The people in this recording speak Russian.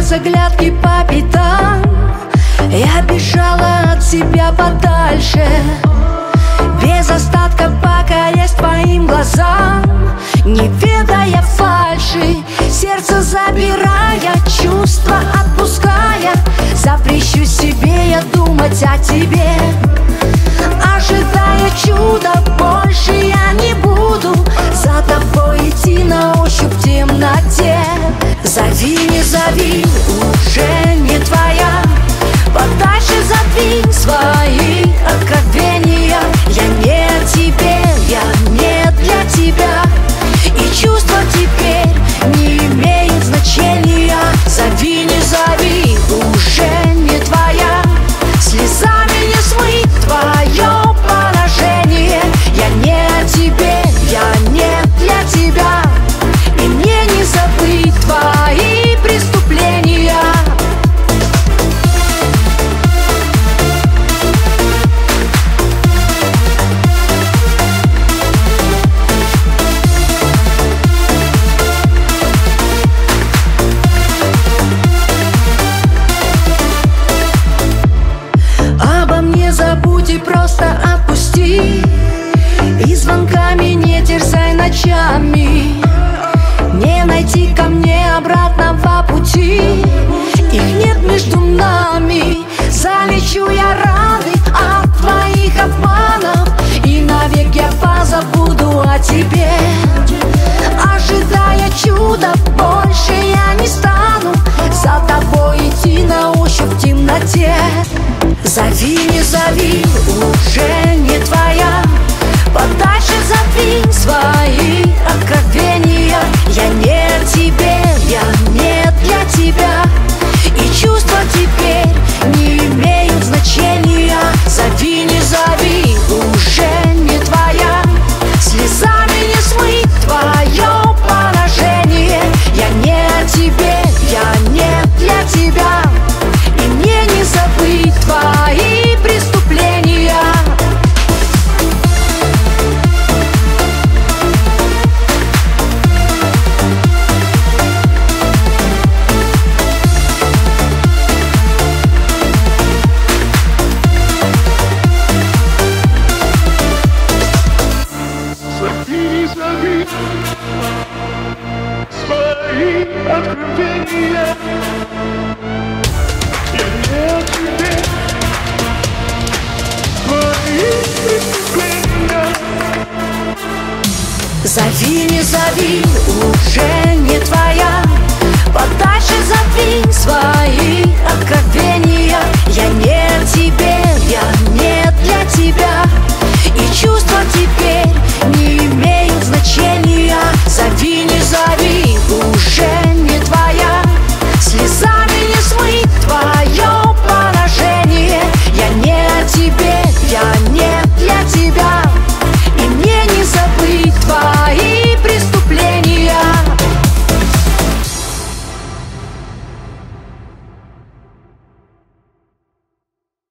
без оглядки по пятам. Я бежала от себя подальше, без остатка покорясь твоим глазам, не ведая фальши, сердце забирая, чувства отпуская. Запрещу себе я думать о тебе, ожидая чуда. Больше я не буду за тобой идти на ощупь в темноте. Зови, не зови, уже не твоя. Подальше задвинь свои откровения. Я не о тебе, я не для тебя, и чувства теперь не имеют значения. Зови, не зови, уже не твоя. Слезами не смыть твое поражение. Я не о тебе, я не для тебя, и мне не забыть твои преступления. Забудь и просто отпусти, и звонками не терзай ночами. Не найти ко мне обратного пути, их нет между нами. Залечу я раны от твоих обманов, и навек я позабуду о тебе. Ожидая чуда, больше я не стану за тобой идти на ощупь в темноте. Зови, не зови, уже не твоя. Подальше задвинь свои откровения. Я не о тебе, я не для тебя, и чувства теперь не имеют значения. Зови, не зови, уже не твоя. Слезами не смыть твое поражение. Я не о тебе, я не для тебя, и мне не забыть твои преступления. Зови, зови свои откровения. Я не о тебе, твои преступления. Зови, не зови, уже не твоя. Подальше задвинь свои откровения. Я не о тебе, я не для тебя, и чувства